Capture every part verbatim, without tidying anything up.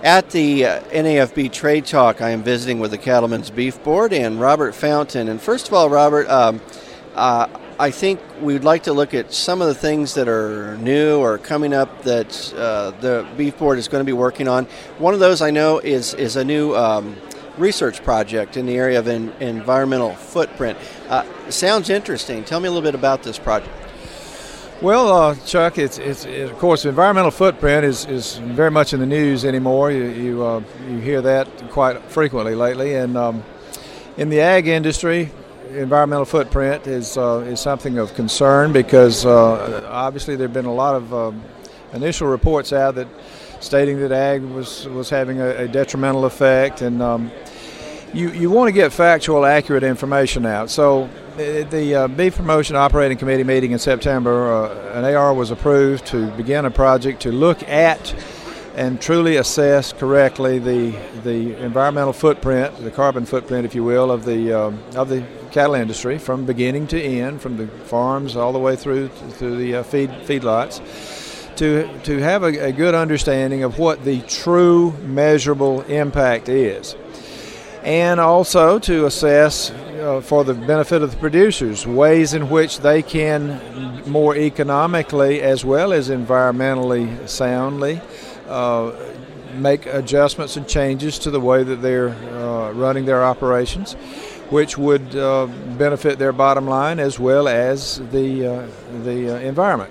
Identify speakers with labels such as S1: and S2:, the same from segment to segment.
S1: At the uh, N A F B Trade Talk, I am visiting with the Cattlemen's Beef Board and Robert Fountain. And first of all, Robert, um, uh, I think we'd like to look at some of the things that are new or coming up that uh, the Beef Board is going to be working on. One of those I know is, is a new um, research project in the area of en- environmental footprint. Uh, sounds interesting. Tell me a little bit about this project.
S2: Well, uh, Chuck, it's, it's it, of course, environmental footprint is, is very much in the news anymore. You you, uh, you hear that quite frequently lately, and um, in the ag industry, environmental footprint is uh, is something of concern because uh, obviously there have been a lot of um, initial reports out that stating that ag was was having a, a detrimental effect, and um, you you want to get factual, accurate information out. So the, the uh, Beef Promotion Operating Committee meeting in September, uh, an A R was approved to begin a project to look at and truly assess correctly the the environmental footprint, the carbon footprint, if you will, of the um, of the cattle industry from beginning to end, from the farms all the way through to the uh, feed feedlots, to to have a, a good understanding of what the true measurable impact is, and also to assess uh, for the benefit of the producers ways in which they can more economically as well as environmentally soundly Uh, make adjustments and changes to the way that they're uh, running their operations, which would uh, benefit their bottom line as well as the uh, the uh, environment.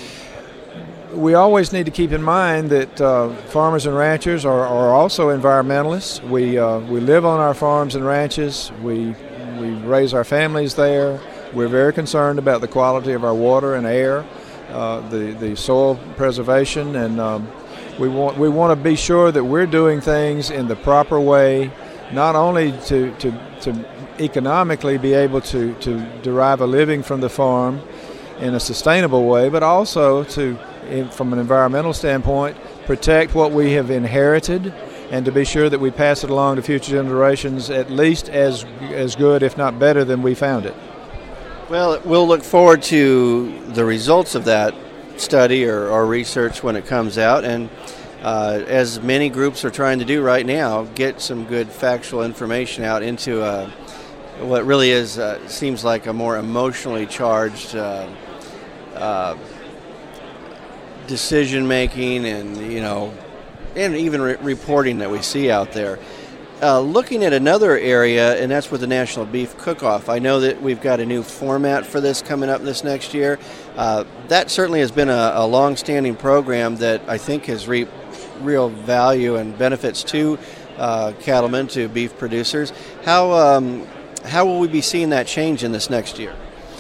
S2: We always need to keep in mind that uh, farmers and ranchers are, are also environmentalists. We uh, we live on our farms and ranches. We we raise our families there. We're very concerned about the quality of our water and air, uh, the the soil preservation, and um, We want we want to be sure that we're doing things in the proper way, not only to, to, to economically be able to, to derive a living from the farm in a sustainable way, but also to, in, from an environmental standpoint, protect what we have inherited and to be sure that we pass it along to future generations at least as as good, if not better, than we found it.
S1: Well, we'll look forward to the results of that study or, or research when it comes out, and uh, as many groups are trying to do right now, get some good factual information out into uh, what really is uh, seems like a more emotionally charged uh, uh, decision making, and you know, and even re- reporting that we see out there. Uh, looking at another area, and that's with the National Beef Cook-Off. I know that we've got a new format for this coming up this next year. Uh, that certainly has been a, a long-standing program that I think has reaped real value and benefits to uh, cattlemen, to beef producers. How um, how will we be seeing that change in this next year?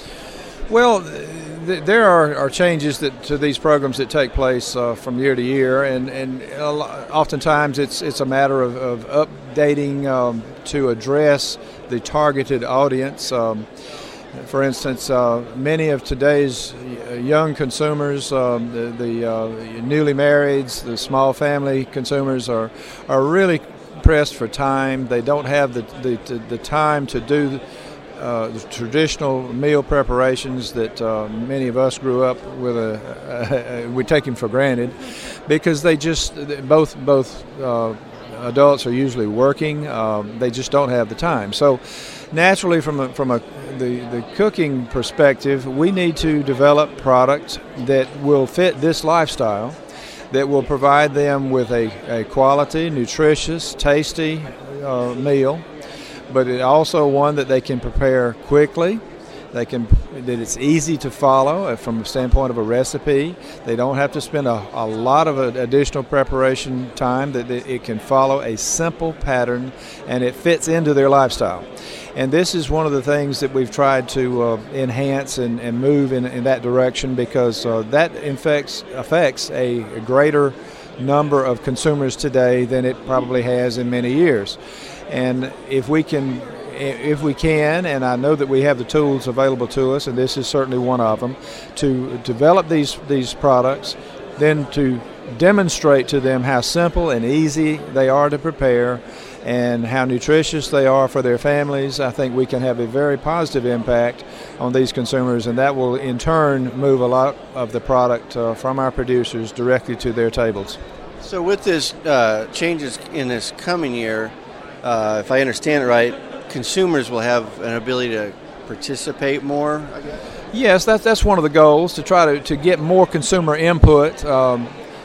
S2: Well, th- there are, are changes that to these programs that take place uh, from year to year, and and oftentimes it's it's a matter of, of updating um, to address the targeted audience. Um, for instance, uh, many of today's young consumers, um, the, the uh, newly marrieds, the small family consumers are are really pressed for time. They don't have the the, the time to do Uh, the traditional meal preparations that uh, many of us grew up with. A, a, a, we take them for granted because they just both both uh, adults are usually working. Um, they just don't have the time. So naturally, from a, from a the the cooking perspective, we need to develop products that will fit this lifestyle, that will provide them with a, a quality, nutritious, tasty uh, meal, but it also one that they can prepare quickly. They can that it's easy to follow from the standpoint of a recipe. They don't have to spend a, a lot of additional preparation time. That it can follow a simple pattern, and it fits into their lifestyle. And this is one of the things that we've tried to uh, enhance and, and move in, in that direction, because uh, that affects affects a, a greater number of consumers today than it probably has in many years. And if we can, if we can, and I know that we have the tools available to us, and this is certainly one of them, to develop these these products, then to demonstrate to them how simple and easy they are to prepare, and how nutritious they are for their families, I think we can have a very positive impact on these consumers, and that will in turn move a lot of the product uh, from our producers directly to their tables.
S1: So with this uh, changes in this coming year, uh, if I understand it right, consumers will have an ability to participate more, I guess?
S2: Yes, that's, that's one of the goals, to try to, to get more consumer input. Um,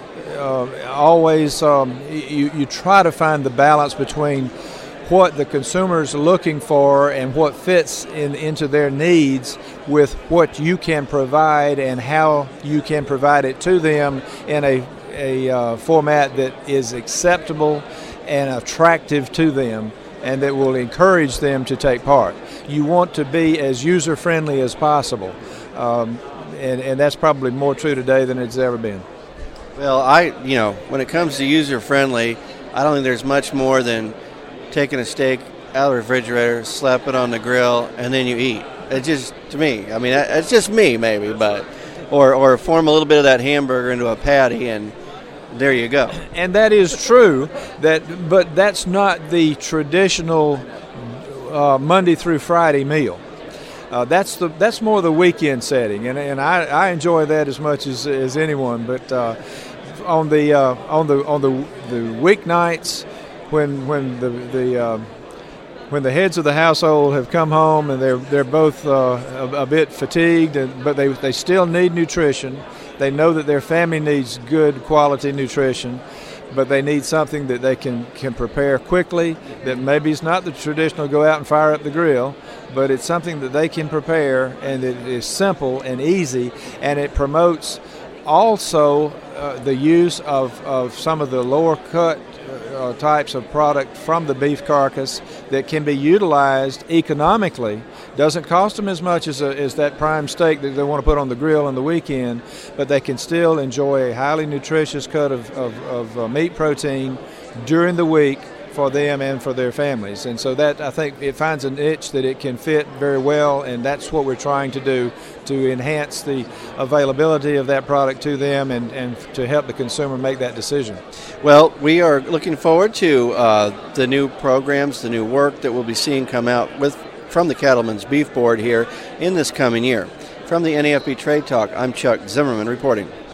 S2: uh, always um, you, you try to find the balance between what the consumer's looking for and what fits in, into their needs with what you can provide and how you can provide it to them in a, a uh, format that is acceptable and attractive to them and that will encourage them to take part. You want to be as user-friendly as possible, um, and, and that's probably more true today than it's ever been.
S1: Well, I, you know, when it comes to user-friendly, I don't think there's much more than taking a steak out of the refrigerator, slap it on the grill, and then you eat. It's just, to me, I mean, it's just me maybe, but, or, or form a little bit of that hamburger into a patty, and there you go.
S2: And that is true, that, but that's not the traditional uh, Monday through Friday meal. Uh, that's the that's more the weekend setting, and and I, I enjoy that as much as, as anyone. But uh, on the uh, on the on the the weeknights, when when the the uh, when the heads of the household have come home and they're they're both uh, a, a bit fatigued, and, but they they still need nutrition. They know that their family needs good quality nutrition, but they need something that they can, can prepare quickly, that maybe it's not the traditional go out and fire up the grill, but it's something that they can prepare and it is simple and easy, and it promotes also uh, the use of, of some of the lower cut uh, types of product from the beef carcass that can be utilized economically. Doesn't cost them as much as, a, as that prime steak that they want to put on the grill on the weekend, but they can still enjoy a highly nutritious cut of, of, of uh, meat protein during the week for them and for their families. And so that, I think, it finds a niche that it can fit very well, and that's what we're trying to do, to enhance the availability of that product to them and, and to help the consumer make that decision.
S1: Well, we are looking forward to uh, the new programs, the new work that we'll be seeing come out with from the Cattlemen's Beef Board here in this coming year. From the N A F B Trade Talk, I'm Chuck Zimmerman reporting.